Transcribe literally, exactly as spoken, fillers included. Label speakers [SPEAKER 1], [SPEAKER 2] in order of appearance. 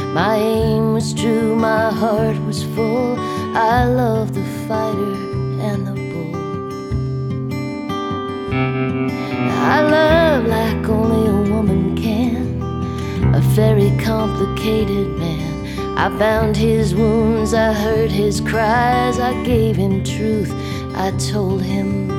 [SPEAKER 1] My aim was true, my heart was full. I love the fighter and the bull. I love like only a woman can, a very complicated man. I bound his wounds, I heard his cries, I gave him truth, I told him